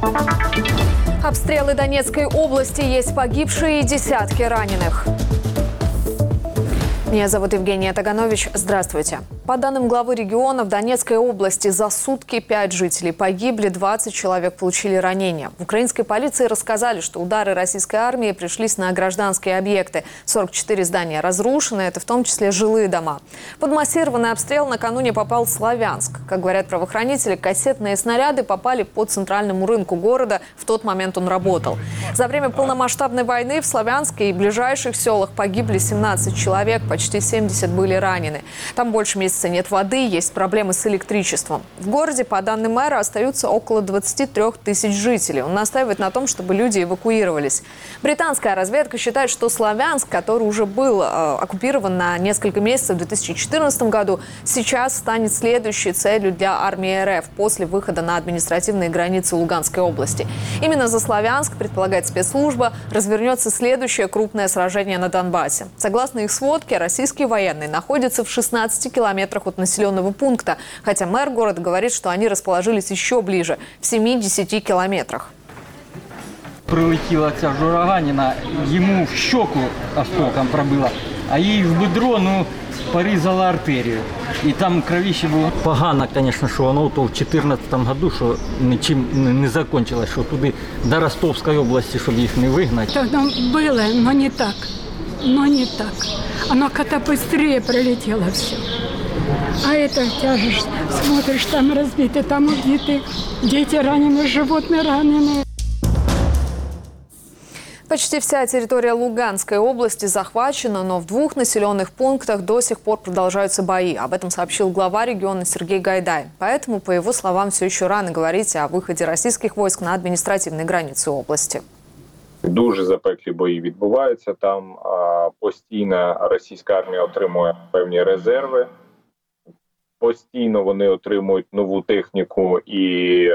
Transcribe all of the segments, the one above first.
Обстрелы Донецкой области, есть погибшие и десятки раненых. Меня зовут Евгения Таганович. Здравствуйте. По данным главы региона, в Донецкой области за сутки 5 жителей погибли, 20 человек получили ранения. В украинской полиции рассказали, что удары российской армии пришлись на гражданские объекты. 44 здания разрушены, это в том числе жилые дома. Под массированный обстрел накануне попал Славянск. Как говорят правоохранители, кассетные снаряды попали по центральному рынку города. В тот момент он работал. За время полномасштабной войны в Славянске и ближайших селах погибли 17 человек, почти 70 были ранены. Там больше месяца нет воды, есть проблемы с электричеством. В городе, по данным мэра, остаются около 23 тысяч жителей. Он настаивает на том, чтобы люди эвакуировались. Британская разведка считает, что Славянск, который уже был оккупирован на несколько месяцев в 2014 году, сейчас станет следующей целью для армии РФ после выхода на административные границы Луганской области. Именно за Славянск, предполагает спецслужба, развернется следующее крупное сражение на Донбассе. Согласно их сводке, российские военные находятся в 16 километрах от населенного пункта, хотя мэр города говорит, что они расположились еще ближе, в 7-10 километрах. Прилетіла ця жураганіна, йому в щоку осколком пробила, а їй в бедро, порізала артерію. І там кровище було. Погано, звісно, що воно в 2014 году, що нічим не закінчилось, що туди до Ростовської області, щоб їх не вигнати. Там було, але не так. Но не так. Оно как-то быстрее пролетело все. А это тяжесть. Смотришь, там разбиты, там убиты. Дети ранены, животные ранены. Почти вся территория Луганской области захвачена, но в 2 населенных пунктах до сих пор продолжаются бои. Об этом сообщил глава региона Сергей Гайдай. Поэтому, по его словам, все еще рано говорить о выходе российских войск на административные границы области. Дуже запеклі бої відбуваються там. Постійно російська армія отримує певні резерви. Постійно вони отримують нову техніку і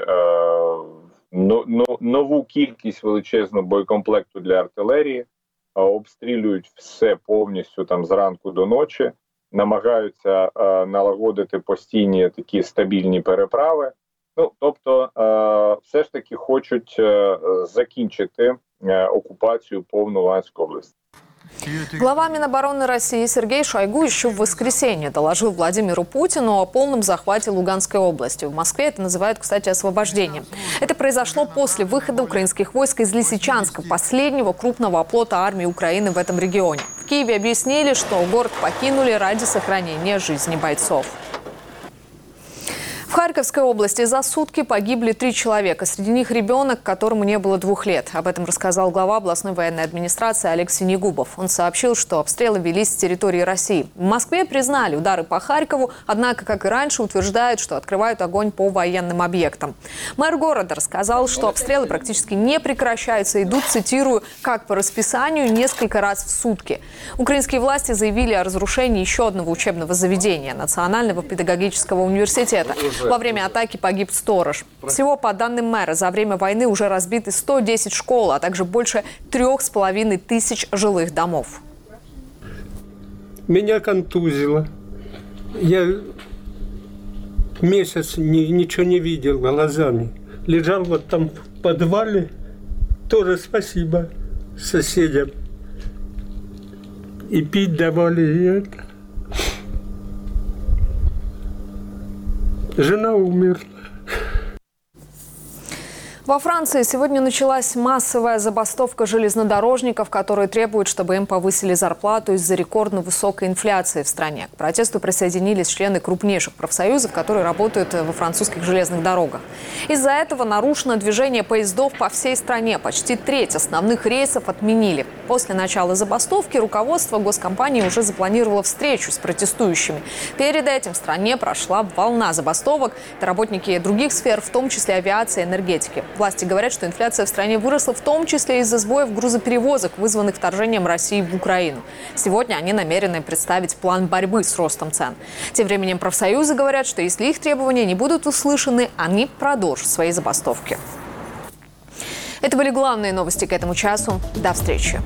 нову кількість величезного боєкомплекту для артилерії. Обстрілюють все повністю там зранку до ночі. Намагаються налагодити постійні такі стабільні переправи. Тобто все ж таки хочуть закінчити оккупацию полной Луганской области. Глава Минобороны России Сергей Шойгу еще в воскресенье доложил Владимиру Путину о полном захвате Луганской области. В Москве это называют, кстати, освобождением. Это произошло после выхода украинских войск из Лисичанска, последнего крупного оплота армии Украины в этом регионе. В Киеве объяснили, что город покинули ради сохранения жизни бойцов. В Харьковской области за сутки погибли 3 человека. Среди них ребенок, которому не было 2 лет. Об этом рассказал глава областной военной администрации Олег Синегубов. Он сообщил, что обстрелы велись с территории России. В Москве признали удары по Харькову, однако, как и раньше, утверждают, что открывают огонь по военным объектам. Мэр города рассказал, что обстрелы практически не прекращаются, идут, цитирую, как по расписанию, несколько раз в сутки. Украинские власти заявили о разрушении еще одного учебного заведения – Национального педагогического университета. Во время атаки погиб сторож. Всего, по данным мэра, за время войны уже разбиты 110 школ, а также больше 3500 жилых домов. Меня контузило. Я месяц ничего не видел глазами. Лежал вот там в подвале. Тоже спасибо соседям. И пить давали, и это. Жена умерла. Во Франции сегодня началась массовая забастовка железнодорожников, которые требуют, чтобы им повысили зарплату из-за рекордно высокой инфляции в стране. К протесту присоединились члены крупнейших профсоюзов, которые работают во французских железных дорогах. Из-за этого нарушено движение поездов по всей стране. Почти треть основных рейсов отменили. После начала забастовки руководство госкомпании уже запланировало встречу с протестующими. Перед этим в стране прошла волна забастовок. Это работники других сфер, в том числе авиации и энергетики. Власти говорят, что инфляция в стране выросла в том числе из-за сбоев грузоперевозок, вызванных вторжением России в Украину. Сегодня они намерены представить план борьбы с ростом цен. Тем временем профсоюзы говорят, что если их требования не будут услышаны, они продолжат свои забастовки. Это были главные новости к этому часу. До встречи.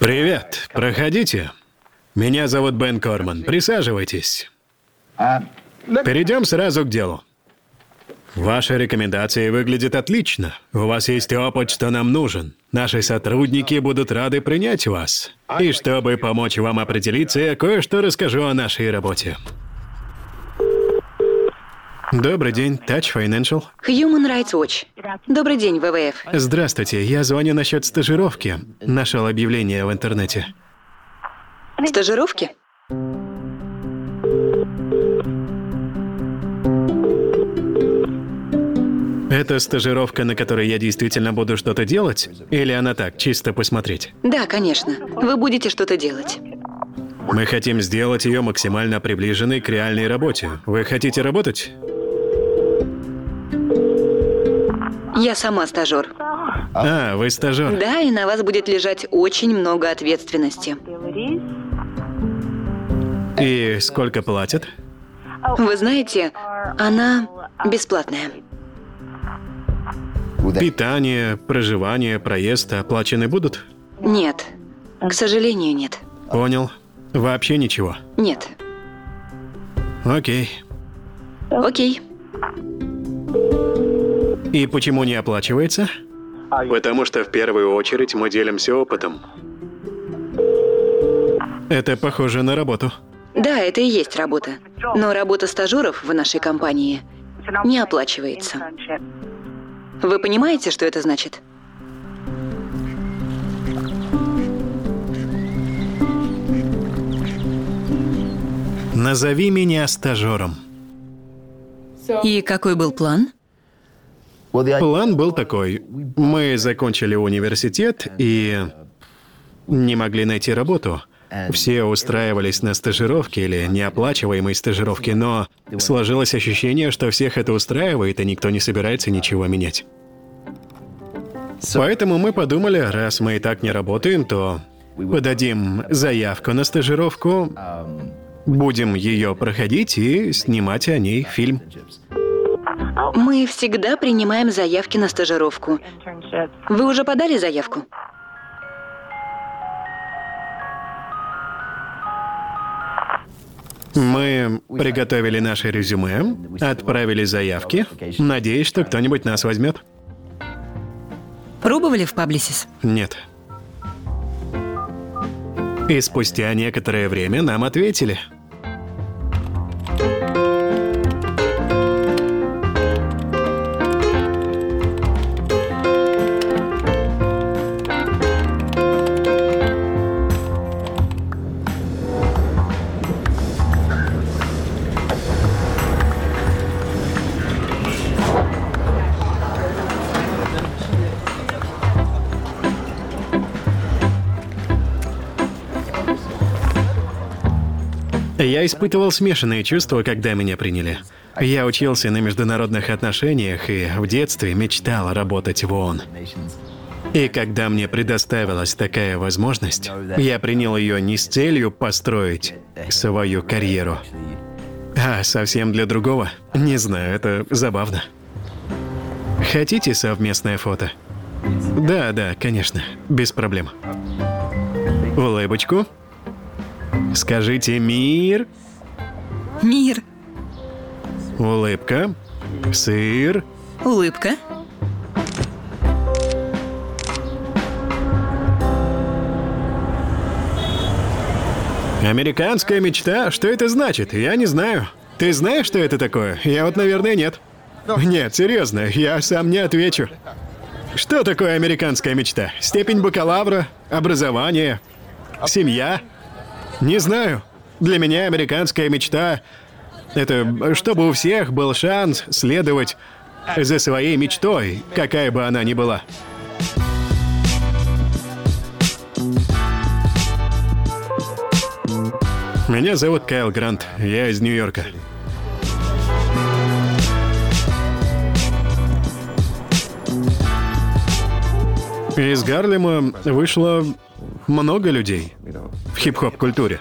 Привет, проходите. Меня зовут Бен Корман. Присаживайтесь. Перейдем сразу к делу. Ваши рекомендации выглядят отлично. У вас есть опыт, что нам нужен. Наши сотрудники будут рады принять вас. И чтобы помочь вам определиться, я кое-что расскажу о нашей работе. Добрый день, Touch Financial. Human Rights Watch. Добрый день, ВВФ. Здравствуйте, я звоню насчет стажировки. Нашел объявление в интернете. Стажировки? Это стажировка, на которой я действительно буду что-то делать? Или она так, чисто посмотреть? Да, конечно. Вы будете что-то делать. Мы хотим сделать ее максимально приближенной к реальной работе. Вы хотите работать? Я сама стажер. А, вы стажер. Да, и на вас будет лежать очень много ответственности. И сколько платят? Вы знаете, она бесплатная. Питание, проживание, проезд оплачены будут? Нет. К сожалению, нет. Понял. Вообще ничего. Нет. Окей. Окей. И почему не оплачивается? Потому что в первую очередь мы делимся опытом. Это похоже на работу. Да, это и есть работа. Но работа стажеров в нашей компании не оплачивается. Вы понимаете, что это значит? Назови меня стажером. И какой был план? План был такой. Мы закончили университет и не могли найти работу. Все устраивались на стажировки или неоплачиваемые стажировки, но сложилось ощущение, что всех это устраивает, и никто не собирается ничего менять. Поэтому мы подумали, раз мы и так не работаем, то подадим заявку на стажировку, будем ее проходить и снимать о ней фильм. Мы всегда принимаем заявки на стажировку. Вы уже подали заявку? Мы приготовили наше резюме, отправили заявки, надеясь, что кто-нибудь нас возьмет. Пробовали в Publicis? Нет. И спустя некоторое время нам ответили. Я испытывал смешанные чувства, когда меня приняли. Я учился на международных отношениях и в детстве мечтал работать в ООН. И когда мне предоставилась такая возможность, я принял ее не с целью построить свою карьеру, а совсем для другого. Не знаю, это забавно. Хотите совместное фото? Да, конечно, без проблем. Улыбочку. Скажите «мир». Мир. Улыбка. Сыр. Улыбка. Американская мечта? Что это значит? Я не знаю. Ты знаешь, что это такое? Я вот, наверное, нет. Нет, серьезно, я сам не отвечу. Что такое американская мечта? Степень бакалавра? Образование? Семья? Не знаю. Для меня американская мечта — это чтобы у всех был шанс следовать за своей мечтой, какая бы она ни была. Меня зовут Кайл Грант, я из Нью-Йорка. Из Гарлема вышло много людей в хип-хоп-культуре.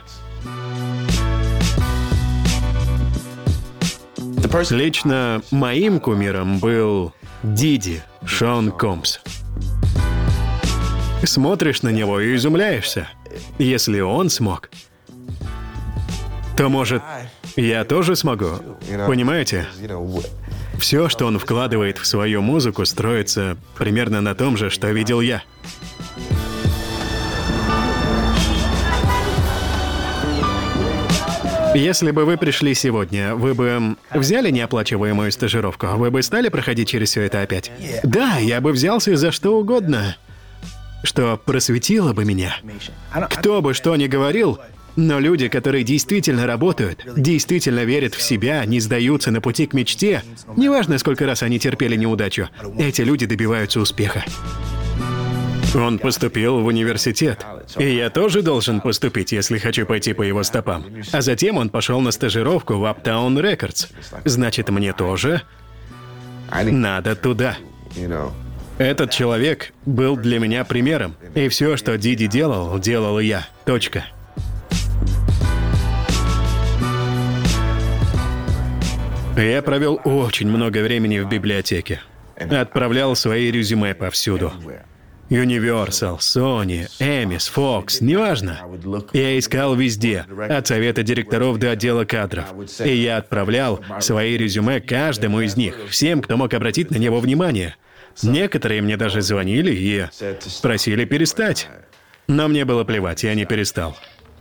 Лично моим кумиром был Диди, Шон Комс. Смотришь на него и изумляешься. Если он смог, то, может, я тоже смогу. Понимаете? Все, что он вкладывает в свою музыку, строится примерно на том же, что видел я. Если бы вы пришли сегодня, вы бы взяли неоплачиваемую стажировку? Вы бы стали проходить через все это опять? Да, я бы взялся за что угодно, что просветило бы меня. Кто бы что ни говорил, но люди, которые действительно работают, действительно верят в себя, не сдаются на пути к мечте, неважно, сколько раз они терпели неудачу, эти люди добиваются успеха. Он поступил в университет, и я тоже должен поступить, если хочу пойти по его стопам. А затем он пошел на стажировку в Uptown Records. Значит, мне тоже надо туда. Этот человек был для меня примером, и все, что Диди делал, делал и я. Точка. Я провел очень много времени в библиотеке. Отправлял свои резюме повсюду. Universal, Sony, Emmys, Fox, неважно. Я искал везде, от совета директоров до отдела кадров. И я отправлял свои резюме каждому из них, всем, кто мог обратить на него внимание. Некоторые мне даже звонили и просили перестать. Но мне было плевать, я не перестал.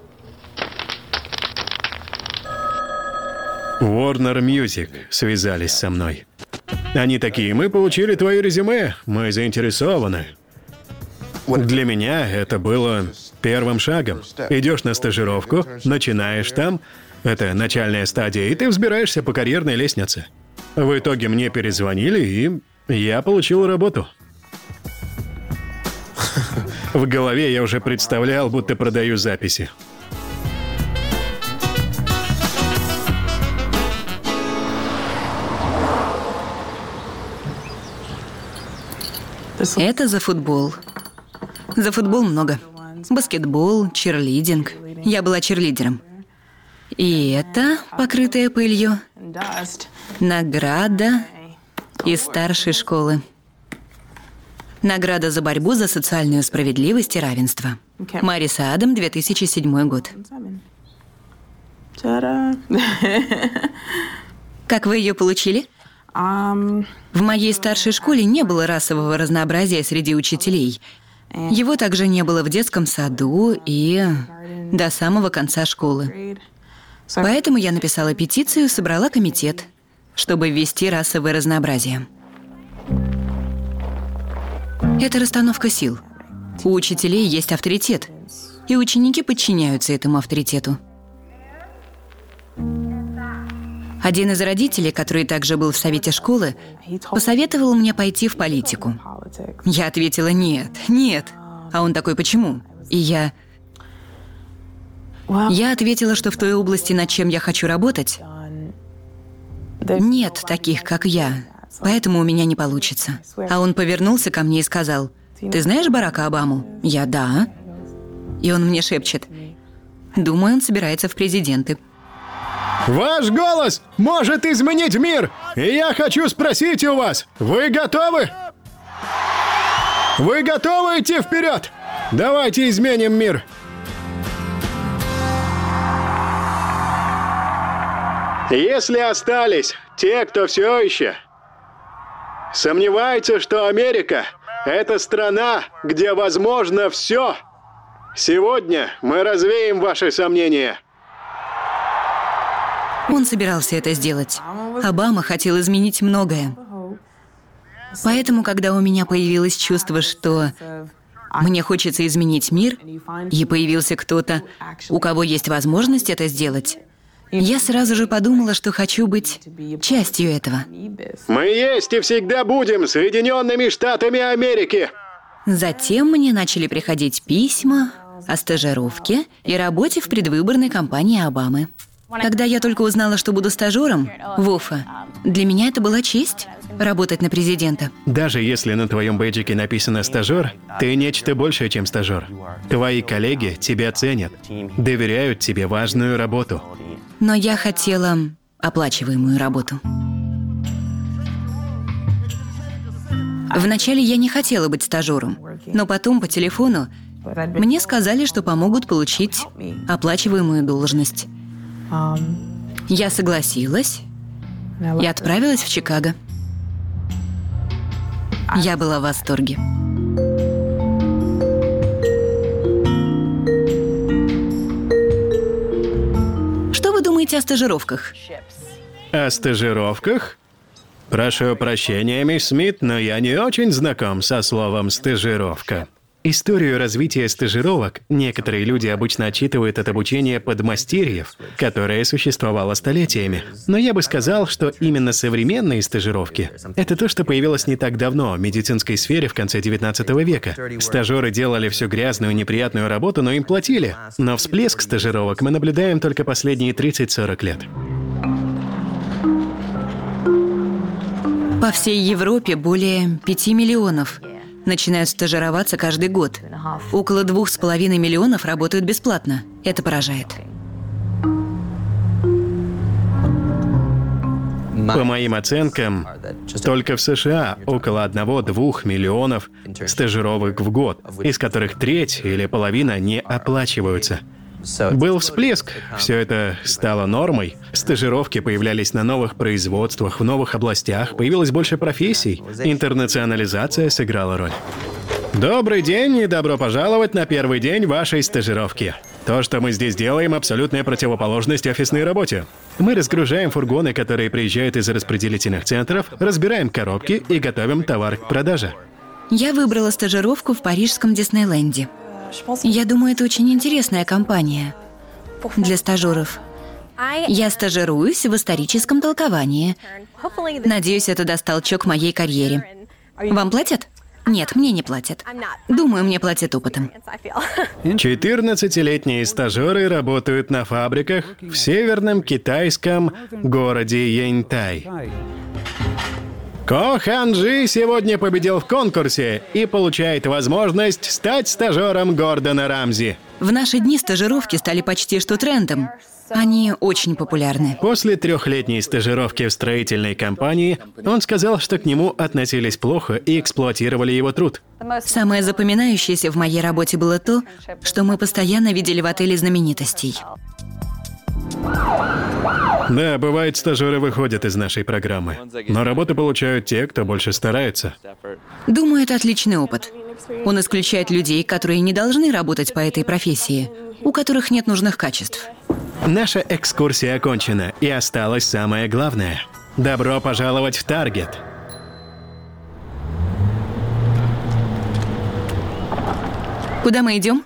Warner Music связались со мной. Они такие: мы получили твое резюме, мы заинтересованы. Для меня это было первым шагом. Идешь на стажировку, начинаешь там, это начальная стадия, и ты взбираешься по карьерной лестнице. В итоге мне перезвонили, и я получил работу. В голове я уже представлял, будто продаю записи. Это за футбол. За футбол много. Баскетбол, чирлидинг. Я была чирлидером. И это, покрытая пылью, награда из старшей школы. Награда за борьбу за социальную справедливость и равенство. Мариса Адам, 2007 год. Как вы ее получили? В моей старшей школе не было расового разнообразия среди учителей. Его также не было в детском саду и до самого конца школы. Поэтому я написала петицию, собрала комитет, чтобы ввести расовое разнообразие. Это расстановка сил. У учителей есть авторитет, и ученики подчиняются этому авторитету. Один из родителей, который также был в совете школы, посоветовал мне пойти в политику. Я ответила: нет, нет. А он такой: почему? И я ответила, что в той области, над чем я хочу работать, нет таких, как я, поэтому у меня не получится. А он повернулся ко мне и сказал: ты знаешь Барака Обаму? Я: да. И он мне шепчет: думаю, он собирается в президенты. Ваш голос может изменить мир, и я хочу спросить у вас, вы готовы? Вы готовы идти вперед? Давайте изменим мир. Если остались те, кто все еще сомневается, что Америка – это страна, где возможно все, сегодня мы развеем ваши сомнения. Он собирался это сделать. Обама хотел изменить многое. Поэтому, когда у меня появилось чувство, что мне хочется изменить мир, и появился кто-то, у кого есть возможность это сделать, я сразу же подумала, что хочу быть частью этого. Мы есть и всегда будем Соединенными Штатами Америки. Затем мне начали приходить письма о стажировке и работе в предвыборной кампании Обамы. Когда я только узнала, что буду стажером в Уфа, для меня это была честь работать на президента. Даже если на твоем бейджике написано «стажер», ты нечто большее, чем стажер. Твои коллеги тебя ценят, доверяют тебе важную работу. Но я хотела оплачиваемую работу. Вначале я не хотела быть стажером, но потом по телефону мне сказали, что помогут получить оплачиваемую должность. Я согласилась и отправилась в Чикаго. Я была в восторге. Что вы думаете о стажировках? О стажировках? Прошу прощения, мисс Смит, но я не очень знаком со словом «стажировка». Историю развития стажировок некоторые люди обычно отчитывают от обучения подмастерьев, которое существовало столетиями. Но я бы сказал, что именно современные стажировки — это то, что появилось не так давно в медицинской сфере в конце 19 века. Стажеры делали всю грязную, неприятную работу, но им платили. Но всплеск стажировок мы наблюдаем только последние 30-40 лет. По всей Европе более 5 миллионов начинают стажироваться каждый год. Около 2,5 миллионов работают бесплатно. Это поражает. По моим оценкам, только в США около 1-2 миллионов стажировок в год, из которых треть или половина не оплачиваются. Был всплеск, все это стало нормой. Стажировки появлялись на новых производствах, в новых областях, появилось больше профессий. Интернационализация сыграла роль. Добрый день и добро пожаловать на первый день вашей стажировки. То, что мы здесь делаем, абсолютная противоположность офисной работе. Мы разгружаем фургоны, которые приезжают из распределительных центров, разбираем коробки и готовим товар к продаже. Я выбрала стажировку в парижском Диснейленде. Я думаю, это очень интересная компания для стажеров. Я стажируюсь в историческом толковании. Надеюсь, это даст толчок моей карьере. Вам платят? Нет, мне не платят. Думаю, мне платят опытом. 14-летние стажеры работают на фабриках в северном китайском городе Яньтай. Ко Ханжи сегодня победил в конкурсе и получает возможность стать стажером Гордона Рамзи. В наши дни стажировки стали почти что трендом. Они очень популярны. После 3-летней стажировки в строительной компании он сказал, что к нему относились плохо и эксплуатировали его труд. Самое запоминающееся в моей работе было то, что мы постоянно видели в отеле знаменитостей. Да, бывает, стажеры выходят из нашей программы. Но работу получают те, кто больше старается. Думаю, это отличный опыт. Он исключает людей, которые не должны работать по этой профессии, у которых нет нужных качеств. Наша экскурсия окончена, и осталось самое главное. Добро пожаловать в Таргет. Куда мы идем?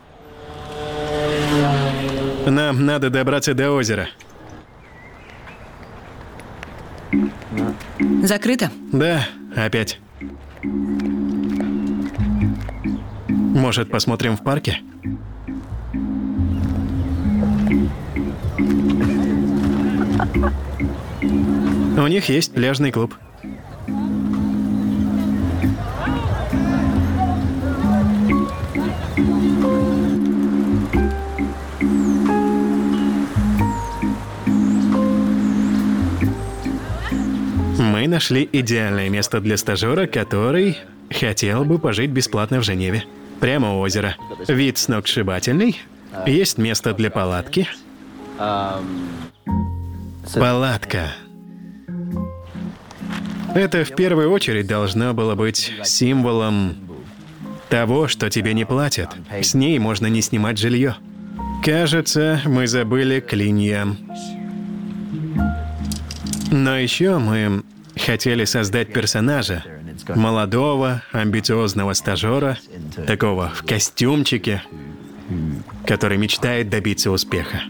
Нам надо добраться до озера. Закрыто? Да, опять. Может, посмотрим в парке? У них есть пляжный клуб. Мы нашли идеальное место для стажера, который хотел бы пожить бесплатно в Женеве. Прямо у озера. Вид сногсшибательный. Есть место для палатки. Палатка. Это в первую очередь должно было быть символом того, что тебе не платят. С ней можно не снимать жилье. Кажется, мы забыли клинья. Но еще мы хотели создать персонажа. Молодого, амбициозного стажера, такого в костюмчике, который мечтает добиться успеха.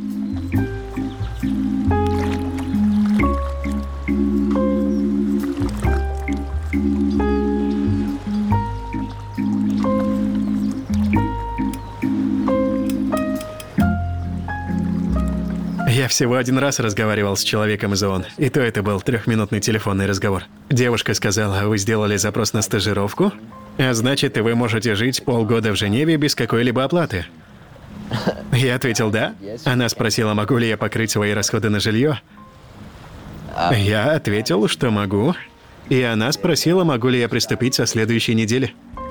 Я всего один раз разговаривал с человеком из ООН, и то это был 3-минутный телефонный разговор. Девушка сказала: вы сделали запрос на стажировку, а значит, вы можете жить полгода в Женеве без какой-либо оплаты. Я ответил «да». Она спросила, могу ли я покрыть свои расходы на жилье. Я ответил, что могу. и она спросила, могу ли я приступить со следующей недели.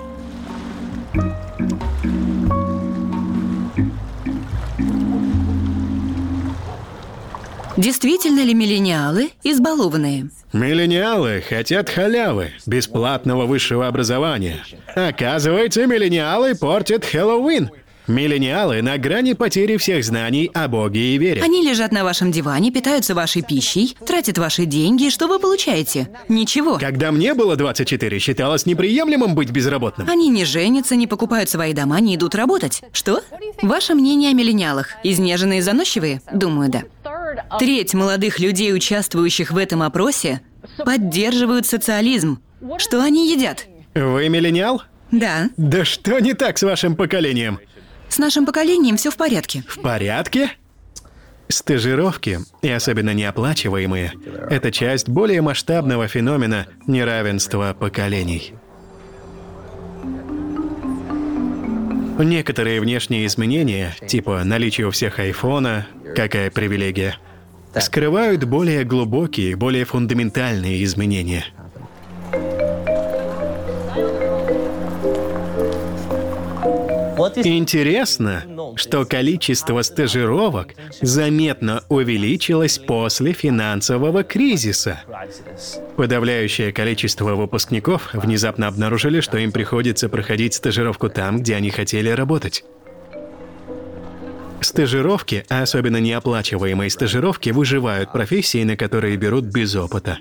Действительно ли миллениалы избалованные? Миллениалы хотят халявы, бесплатного высшего образования. Оказывается, миллениалы портят Хэллоуин. Миллениалы на грани потери всех знаний о Боге и вере. Они лежат на вашем диване, питаются вашей пищей, тратят ваши деньги. Что вы получаете? Ничего. Когда мне было 24, считалось неприемлемым быть безработным. Они не женятся, не покупают свои дома, не идут работать. Что? Ваше мнение о миллениалах? Изнеженные и заносчивые? Думаю, да. Треть молодых людей, участвующих в этом опросе, поддерживают социализм. Что они едят? Вы миллениал? Да. Да что не так с вашим поколением? С нашим поколением все в порядке. В порядке? Стажировки, и особенно неоплачиваемые, это часть более масштабного феномена неравенства поколений. Некоторые внешние изменения, типа наличие у всех айфона, какая привилегия, скрывают более глубокие, более фундаментальные изменения. Интересно, что количество стажировок заметно увеличилось после финансового кризиса. Подавляющее количество выпускников внезапно обнаружили, что им приходится проходить стажировку там, где они хотели работать. Стажировки, а особенно неоплачиваемые стажировки, выживают профессии, на которые берут без опыта.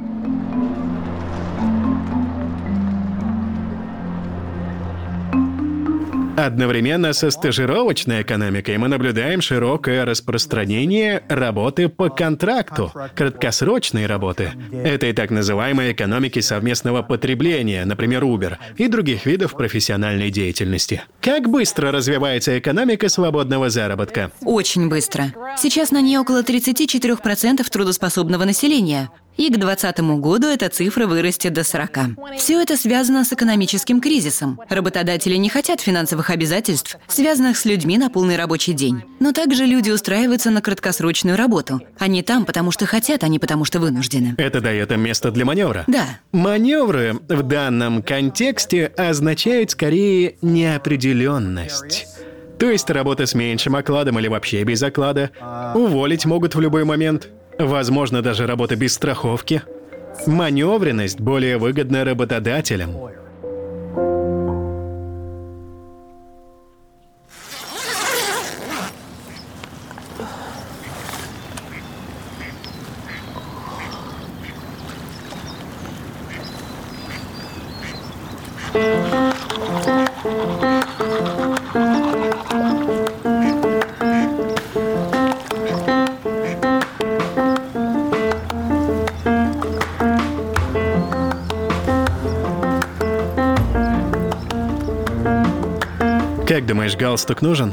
Одновременно со стажировочной экономикой мы наблюдаем широкое распространение работы по контракту, краткосрочной работы, этой так называемой экономики совместного потребления, например, Uber, и других видов профессиональной деятельности. Как быстро развивается экономика свободного заработка? Очень быстро. Сейчас на ней около 34% трудоспособного населения. И к 2020 году эта цифра вырастет до 40%. Все это связано с экономическим кризисом. Работодатели не хотят финансовых обязательств, связанных с людьми на полный рабочий день. Но также люди устраиваются на краткосрочную работу. Они там, потому что хотят, а не потому что вынуждены. Это дает им место для маневра. Да. Маневры в данном контексте означают скорее неопределенность. То есть работа с меньшим окладом или вообще без оклада. Уволить могут в любой момент. Возможно, даже работа без страховки. Маневренность более выгодна работодателям. Как думаешь, галстук нужен?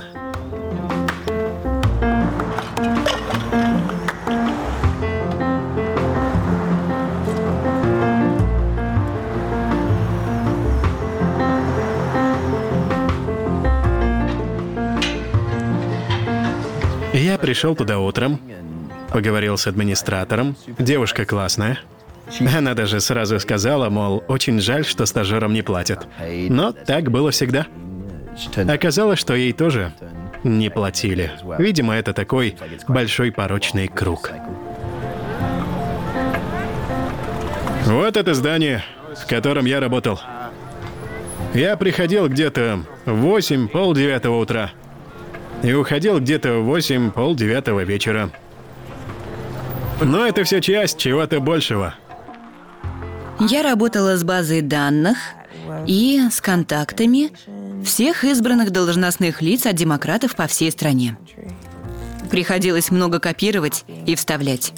Я пришел туда утром, поговорил с администратором. Девушка классная. Она даже сразу сказала, мол, очень жаль, что стажерам не платят. Но так было всегда. Оказалось, что ей тоже не платили. Видимо, это такой большой порочный круг. Вот это здание, в котором я работал. Я приходил где-то в 8, полдевятого утра. И уходил где-то в 8, полдевятого вечера. Но это все часть чего-то большего. Я работала с базой данных и с контактами всех избранных должностных лиц от демократов по всей стране. Приходилось много копировать и вставлять.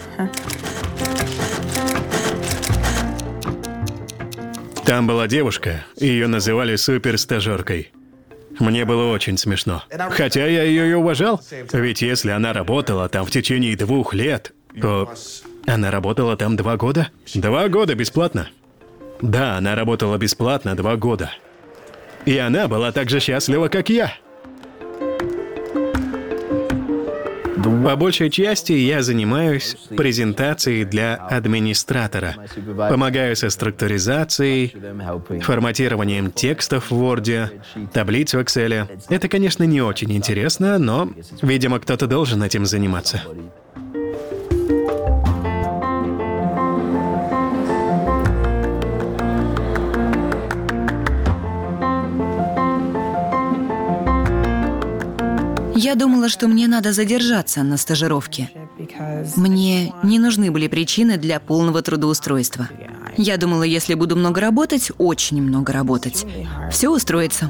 Там была девушка, ее называли суперстажеркой. Мне было очень смешно. Хотя я ее и уважал. Ведь если она работала там в течение 2 лет, то она работала там 2 года. 2 года бесплатно. Да, она работала бесплатно 2 года. И она была так же счастлива, как я. По большей части я занимаюсь презентацией для администратора. Помогаю со структуризацией, форматированием текстов в Word, таблиц в Excel. Это, конечно, не очень интересно, но, видимо, кто-то должен этим заниматься. Я думала, что мне надо задержаться на стажировке. Мне не нужны были причины для полного трудоустройства. Я думала, если буду много работать, очень много работать, все устроится.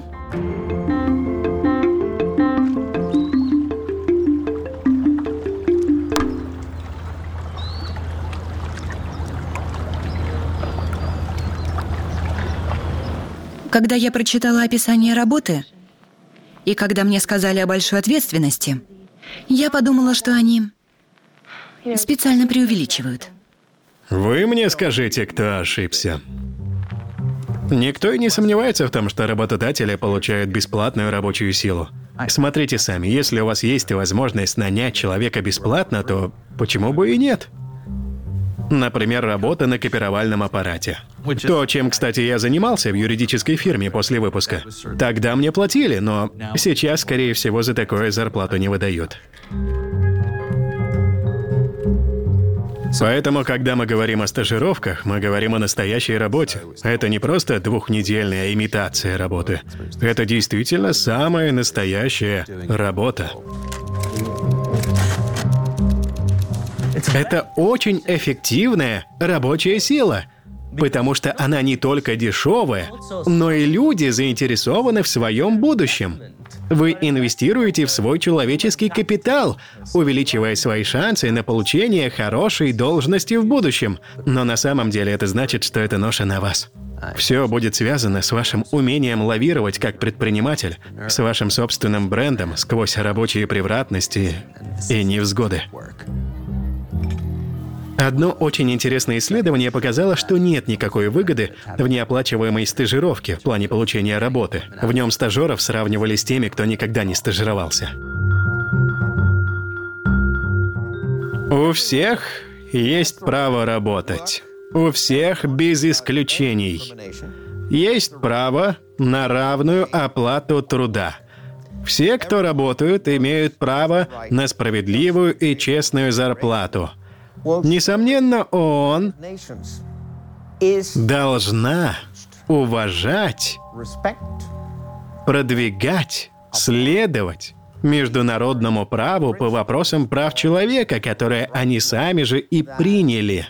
Когда я прочитала описание работы, и когда мне сказали о большой ответственности, я подумала, что они специально преувеличивают. Вы мне скажите, кто ошибся. Никто и не сомневается в том, что работодатели получают бесплатную рабочую силу. Смотрите сами, если у вас есть возможность нанять человека бесплатно, то почему бы и нет? Например, работа на копировальном аппарате. То, чем, кстати, я занимался в юридической фирме после выпуска. Тогда мне платили, но сейчас, скорее всего, за такое зарплату не выдают. Поэтому, когда мы говорим о стажировках, мы говорим о настоящей работе. Это не просто двухнедельная имитация работы. Это действительно самая настоящая работа. Это очень эффективная рабочая сила, потому что она не только дешевая, но и люди заинтересованы в своем будущем. Вы инвестируете в свой человеческий капитал, увеличивая свои шансы на получение хорошей должности в будущем. Но на самом деле это значит, что эта ноша на вас. Все будет связано с вашим умением лавировать как предприниматель, с вашим собственным брендом сквозь рабочие превратности и невзгоды. Одно очень интересное исследование показало, что нет никакой выгоды в неоплачиваемой стажировке в плане получения работы. В нем стажеров сравнивали с теми, кто никогда не стажировался. У всех есть право работать. У всех без исключений. Есть право на равную оплату труда. Все, кто работают, имеют право на справедливую и честную зарплату. Несомненно, ООН должна уважать, продвигать, следовать международному праву по вопросам прав человека, которое они сами же и приняли.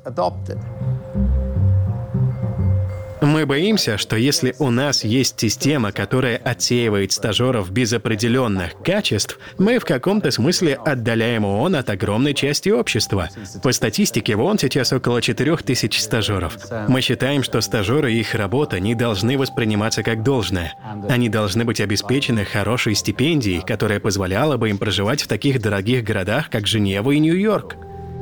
Мы боимся, что если у нас есть система, которая отсеивает стажеров без определенных качеств, мы в каком-то смысле отдаляем ООН от огромной части общества. По статистике, в ООН сейчас около 4000 стажеров. Мы считаем, что стажеры и их работа не должны восприниматься как должное. Они должны быть обеспечены хорошей стипендией, которая позволяла бы им проживать в таких дорогих городах, как Женева и Нью-Йорк.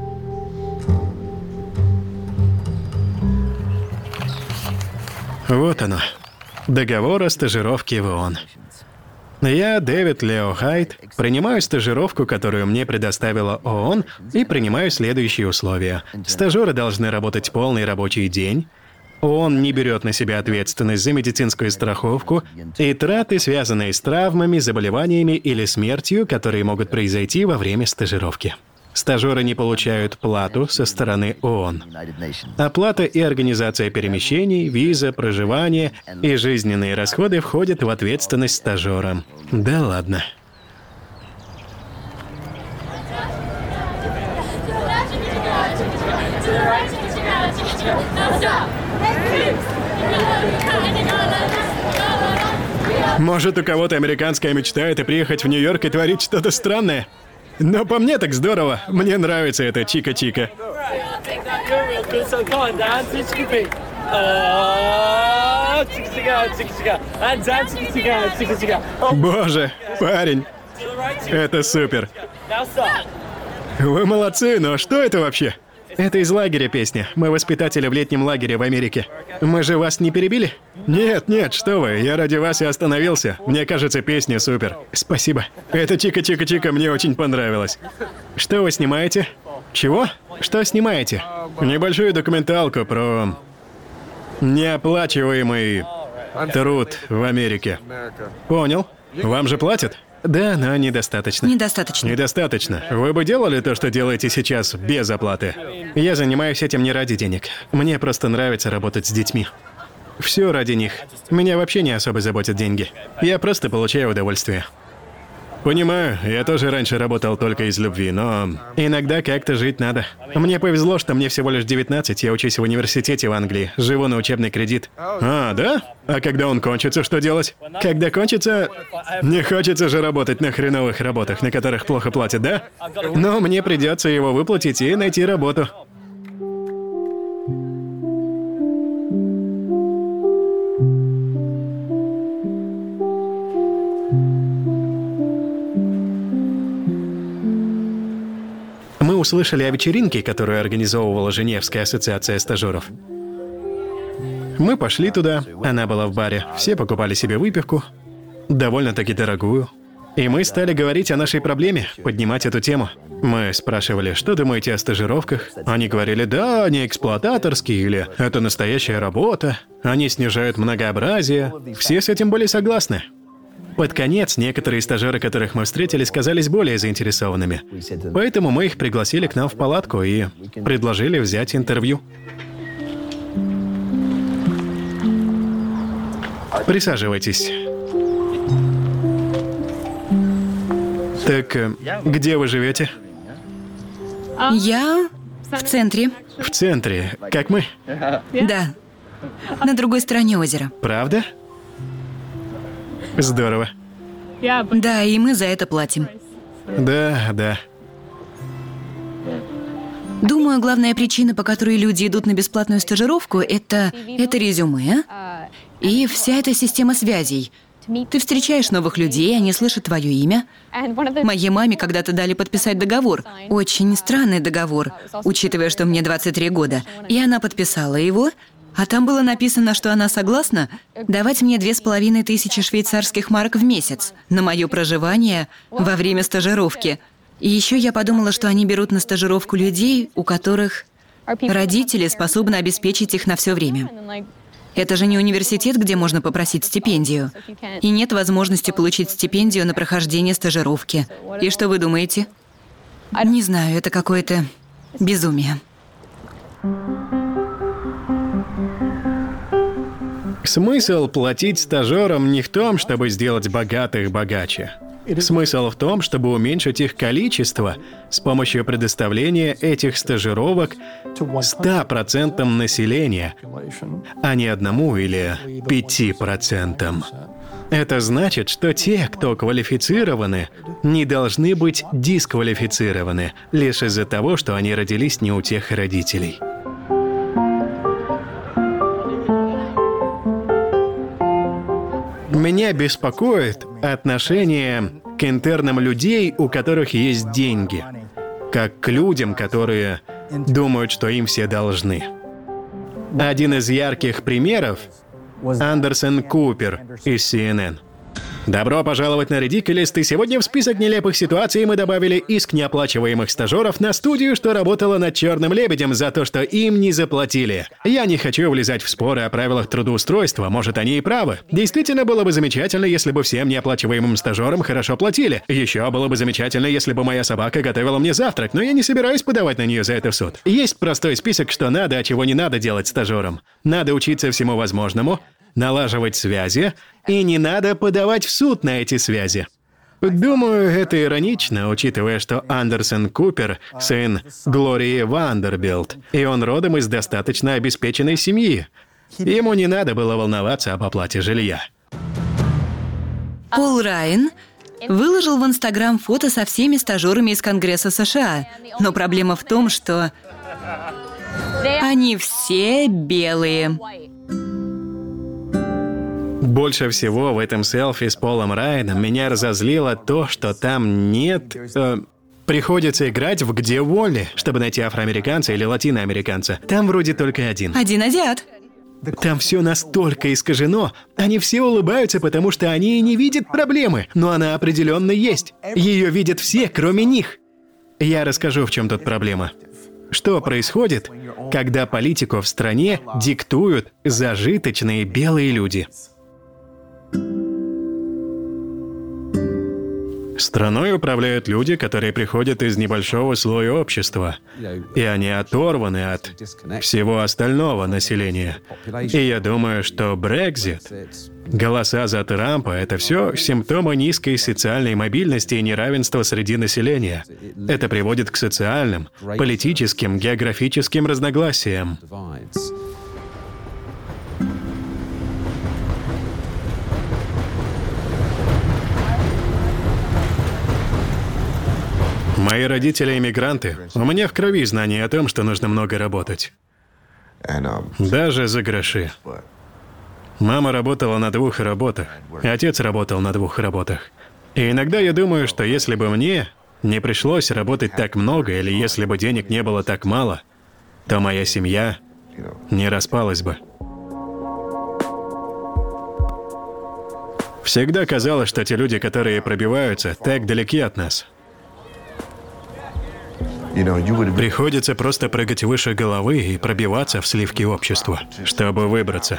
Вот оно. Договор о стажировке в ООН. Я, Дэвид Лео Хайт, принимаю стажировку, которую мне предоставила ООН, и принимаю следующие условия. Стажеры должны работать полный рабочий день. ООН не берет на себя ответственность за медицинскую страховку и траты, связанные с травмами, заболеваниями или смертью, которые могут произойти во время стажировки. Стажеры не получают плату со стороны ООН. Оплата и организация перемещений, виза, проживание и жизненные расходы входят в ответственность стажера. Да ладно. Может, у кого-то американская мечта — это приехать в Нью-Йорк и творить что-то странное? Но по мне так здорово. Мне нравится это чика-чика. Боже, парень, это супер. Вы молодцы, но что это вообще? Это из лагеря песня. Мы воспитатели в летнем лагере в Америке. Мы же вас не перебили? Нет, нет, что вы, я ради вас и остановился. Мне кажется, песня супер. Спасибо. Это чика-чика-чика мне очень понравилось. Что вы снимаете? Чего? Что снимаете? Небольшую документалку про неоплачиваемый труд в Америке. Понял. Вам же платят? Да, но недостаточно. Недостаточно. Недостаточно. Вы бы делали то, что делаете сейчас, без оплаты? Я занимаюсь этим не ради денег. Мне просто нравится работать с детьми. Все ради них. Меня вообще не особо заботят деньги. Я просто получаю удовольствие. Понимаю, я тоже раньше работал только из любви, но иногда как-то жить надо. Мне повезло, что мне всего лишь 19, я учусь в университете в Англии, живу на учебный кредит. А, да? А когда он кончится, что делать? Когда кончится... Не хочется же работать на хреновых работах, на которых плохо платят, да? Но мне придется его выплатить и найти работу. Мы услышали о вечеринке, которую организовывала Женевская ассоциация стажеров. Мы пошли туда, она была в баре, все покупали себе выпивку, довольно-таки дорогую. И мы стали говорить о нашей проблеме, поднимать эту тему. Мы спрашивали, что думаете о стажировках? Они говорили, да, они эксплуататорские, или это настоящая работа, они снижают многообразие. Все с этим были согласны. Под конец некоторые стажеры, которых мы встретили, казались более заинтересованными. Поэтому мы их пригласили к нам в палатку и предложили взять интервью. Присаживайтесь. Так, где вы живете? Я в центре. В центре, как мы? Да. На другой стороне озера. Правда? Здорово. Да, и мы за это платим. Да, да. Думаю, главная причина, по которой люди идут на бесплатную стажировку, это резюме и вся эта система связей. Ты встречаешь новых людей, они слышат твое имя. Моей маме когда-то дали подписать договор. Очень странный договор, учитывая, что мне 23 года. И она подписала его, а там было написано, что она согласна давать мне 2500 швейцарских марок в месяц на мое проживание во время стажировки. И еще я подумала, что они берут на стажировку людей, у которых родители способны обеспечить их на все время. Это же не университет, где можно попросить стипендию. И нет возможности получить стипендию на прохождение стажировки. И что вы думаете? Не знаю, это какое-то безумие. Смысл платить стажерам не в том, чтобы сделать богатых богаче. Смысл в том, чтобы уменьшить их количество с помощью предоставления этих стажировок 100% населения, а не 1 или 5%. Это значит, что те, кто квалифицированы, не должны быть дисквалифицированы лишь из-за того, что они родились не у тех родителей. Меня беспокоит отношение к интернам людей, у которых есть деньги, как к людям, которые думают, что им все должны. Один из ярких примеров — Андерсон Купер из CNN. Добро пожаловать на Ridiculous, и сегодня в список нелепых ситуаций мы добавили иск неоплачиваемых стажеров на студию, что работала над «Черным лебедем» за то, что им не заплатили. Я не хочу влезать в споры о правилах трудоустройства, может, они и правы. Действительно, было бы замечательно, если бы всем неоплачиваемым стажерам хорошо платили. Еще было бы замечательно, если бы моя собака готовила мне завтрак, но я не собираюсь подавать на нее за это в суд. Есть простой список, что надо, а чего не надо делать стажерам. Надо учиться всему возможному, налаживать связи, и не надо подавать в суд на эти связи. Думаю, это иронично, учитывая, что Андерсон Купер – сын Глории Вандербилт, и он родом из достаточно обеспеченной семьи. Ему не надо было волноваться об оплате жилья. Пол Райан выложил в Инстаграм фото со всеми стажерами из Конгресса США. Но проблема в том, что они все белые. Больше всего в этом селфи с Полом Райаном меня разозлило то, что там нет Приходится играть в «Где Уолли», чтобы найти афроамериканца или латиноамериканца. Там вроде только один. Один азиат. Там все настолько искажено. Они все улыбаются, потому что они и не видят проблемы. Но она определенно есть. Ее видят все, кроме них. Я расскажу, в чем тут проблема. Что происходит, когда политику в стране диктуют зажиточные белые люди? Страной управляют люди, которые приходят из небольшого слоя общества, и они оторваны от всего остального населения. И я думаю, что Брексит, голоса за Трампа — это все симптомы низкой социальной мобильности и неравенства среди населения. Это приводит к социальным, политическим, географическим разногласиям. Мои родители иммигранты. У меня в крови знание о том, что нужно много работать. Даже за гроши. Мама работала на 2 работах, отец работал на 2 работах. И иногда я думаю, что если бы мне не пришлось работать так много, или если бы денег не было так мало, то моя семья не распалась бы. Всегда казалось, что те люди, которые пробиваются, так далеки от нас. Приходится просто прыгать выше головы и пробиваться в сливки общества, чтобы выбраться.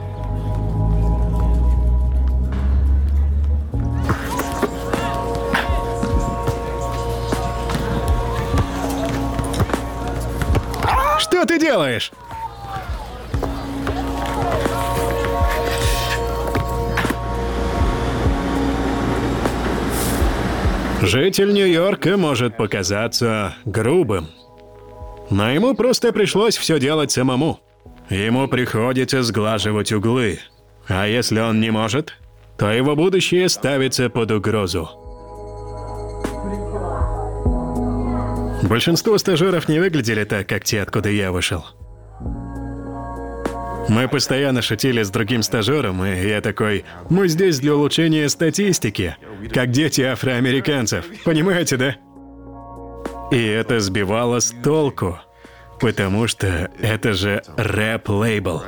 Что ты делаешь? Житель Нью-Йорка может показаться грубым, но ему просто пришлось все делать самому. Ему приходится сглаживать углы, а если он не может, то его будущее ставится под угрозу. Большинство стажеров не выглядели так, как те, откуда я вышел. Мы постоянно шутили с другим стажером, и я такой: мы здесь для улучшения статистики, как дети афроамериканцев. Понимаете, да? И это сбивало с толку, потому что это же рэп-лейбл.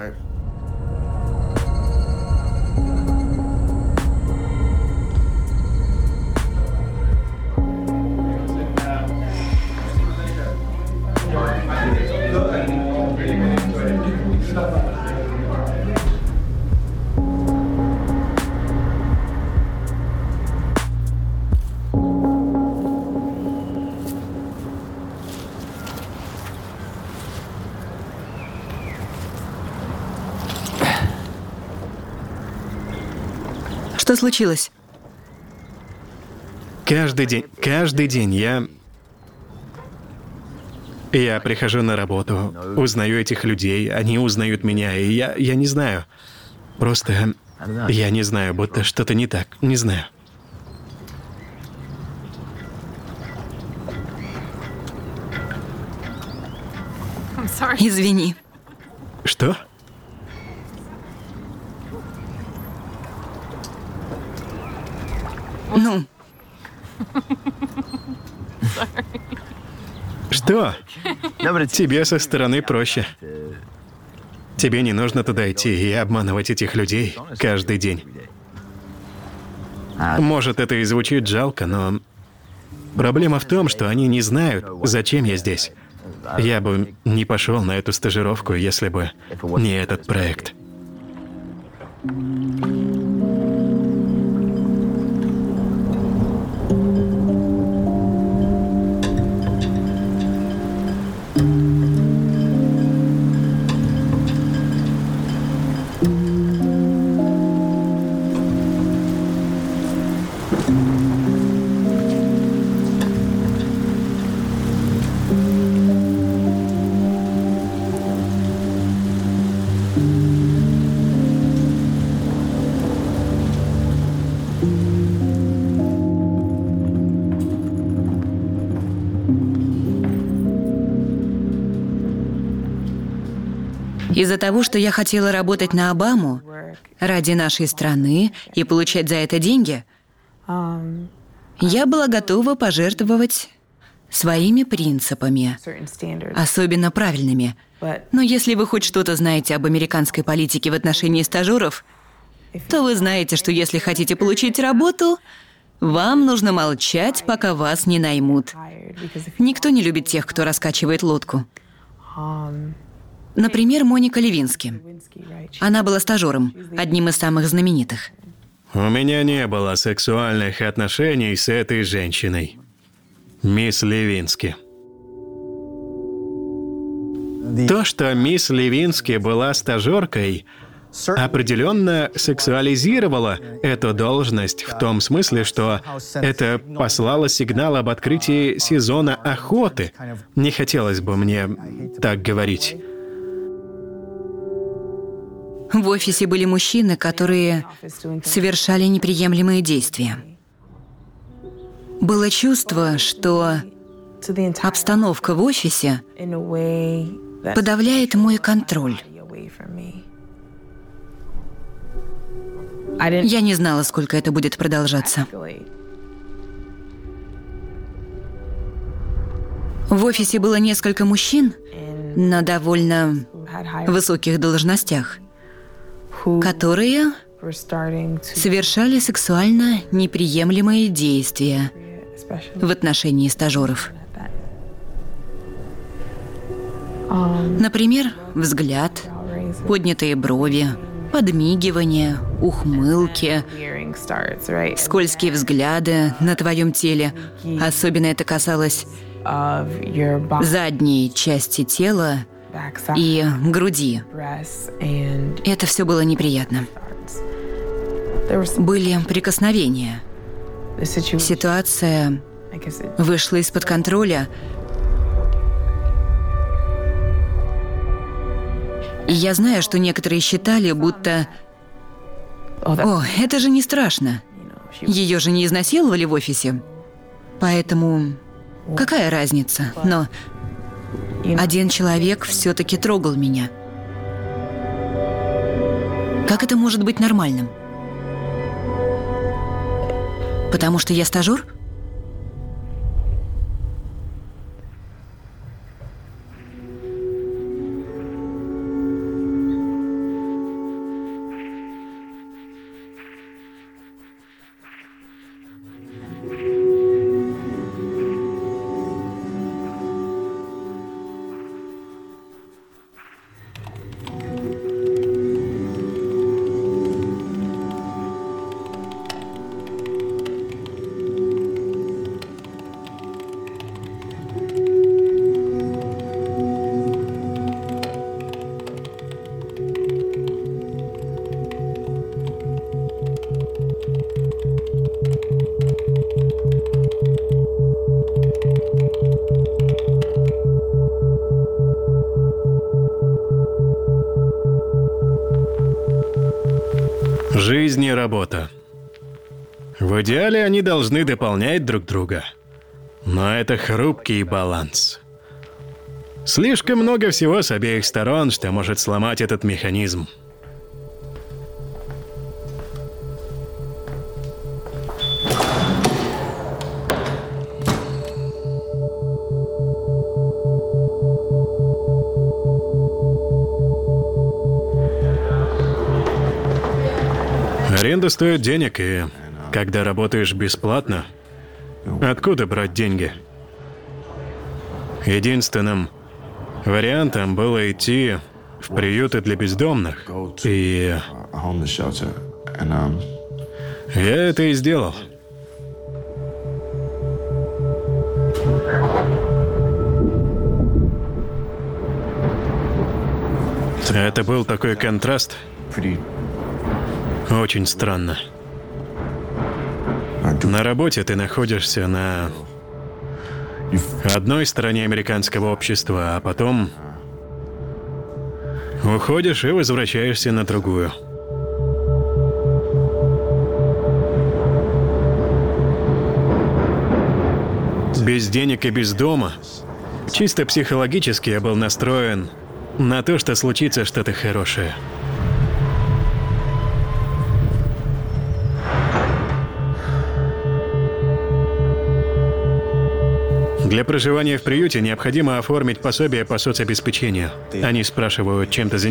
Что случилось? Каждый день я прихожу на работу, узнаю этих людей, они узнают меня, и я не знаю. Просто я не знаю, будто что-то не так, не знаю. Извини. Что? Ну, Что? Тебе со стороны проще. Тебе не нужно туда идти и обманывать этих людей каждый день. Может, это и звучит жалко, но проблема в том, что они не знают, зачем я здесь. Я бы не пошел на эту стажировку, если бы не этот проект. из-за того, что я хотела работать на Обаму ради нашей страны и получать за это деньги, я была готова пожертвовать своими принципами, особенно правильными. Но если вы хоть что-то знаете об американской политике в отношении стажеров, то вы знаете, что если хотите получить работу, вам нужно молчать, пока вас не наймут. Никто не любит тех, кто раскачивает лодку. Например, Моника Левински. Она была стажером, одним из самых знаменитых. У меня не было сексуальных отношений с этой женщиной. Мисс Левински. То, что мисс Левински была стажеркой, определенно сексуализировало эту должность в том смысле, что это послало сигнал об открытии сезона охоты. Не хотелось бы мне так говорить. В офисе были мужчины, которые совершали неприемлемые действия. Было чувство, что обстановка в офисе подавляет мой контроль. Я не знала, сколько это будет продолжаться. В офисе было несколько мужчин на довольно высоких должностях, которые совершали сексуально неприемлемые действия в отношении стажеров. Например, взгляд, поднятые брови, подмигивание, ухмылки, скользкие взгляды на твоем теле. Особенно это касалось задней части тела и груди. Это все было неприятно. Были прикосновения. Ситуация вышла из-под контроля. И я знаю, что некоторые считали, будто... О, это же не страшно. Ее же не изнасиловали в офисе. Поэтому какая разница? Но один человек все-таки трогал меня. Как это может быть нормальным? Потому что я стажер? Жизнь и работа. В идеале они должны дополнять друг друга. Но это хрупкий баланс. Слишком много всего с обеих сторон, что может сломать этот механизм. Аренда стоит денег, и когда работаешь бесплатно, откуда брать деньги? Единственным вариантом было идти в приюты для бездомных, и я это и сделал. Это был такой контраст. Очень странно. На работе ты находишься на одной стороне американского общества, а потом уходишь и возвращаешься на другую. Без денег и без дома, чисто психологически я был настроен на то, что случится что-то хорошее. Для проживания в приюте необходимо оформить пособие по соцобеспечению. Они спрашивают, чем ты занимаешься.